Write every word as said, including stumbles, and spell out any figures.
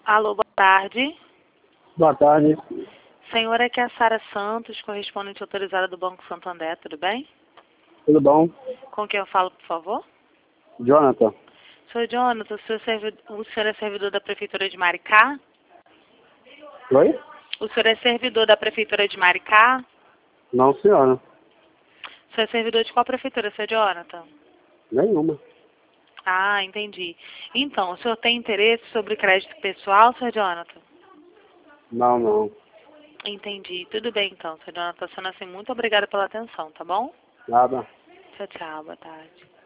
Alô, boa tarde. Boa tarde. Senhora, aqui é a Sara Santos, correspondente autorizada do Banco Santander, tudo bem? Tudo bom? Com quem eu falo, por favor? Jonathan. Senhor Jonathan, o senhor, servi... o senhor é servidor da Prefeitura de Maricá? Oi? O senhor é servidor da Prefeitura de Maricá? Não, senhora. O senhor é servidor de qual prefeitura, senhor Jonathan? Nenhuma. Ah, entendi. Então, o senhor tem interesse sobre crédito pessoal, senhor Jonathan? Não, não. Entendi. Tudo bem, então, senhor Jonathan. Sendo assim, muito obrigada pela atenção, tá bom? Nada. Tchau, tchau. Boa tarde.